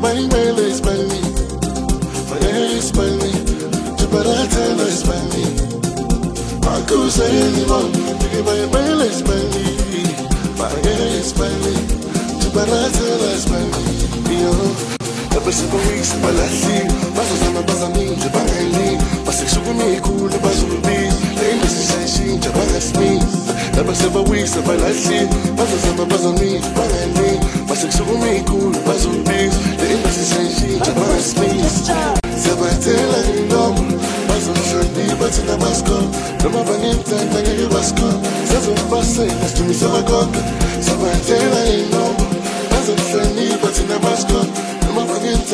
mele espalmi. Fire espalmi. Chuparata espalmi. Makusa anymore. Mele espalmi. Fire espalmi. Chuparata espalmi. Every single week, my last year, Basso and my Bazami, the Bangali, Basexu me, cool, the Bazubi, the Industry, Japanas me. Every single week, my last year, Basso and my Bazami, the Bangali, Basexu me, cool, the Bazubi, the Industry, Japanas me. Sabatella, no, Basso Shirley, but in the Basco, the Mabanita, and the Basco, Sazo Basse, that's to me, Sabagok, Sabatella, no, Basso Shirley, but in the Basco. I used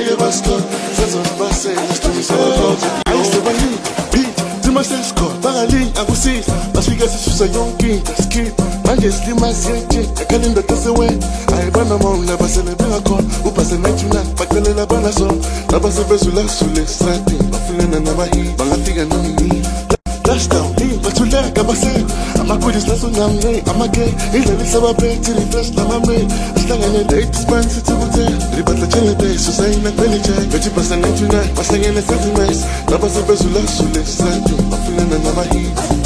to beat to myself, score, Barali, I will see. As we get to a young king, skip, man, just leave my CH, I can't let us away. I run among never celebrate a call, who pass a night tonight, but the little banaso, Nabas of Besula, Sule, Sati, Buffalo, and Namahi, Bangati, and Nami. Last down, but you like I say, I'm a good lesson, I'm a gay, he's a little bit to the first time I made. As long as I date this man, it's a good day. But the channel day, so say not really check. But you pass a night tonight, passing in a 7 nights. Nabas of Besula, Sule, Sati, Buffalo, and Namahi.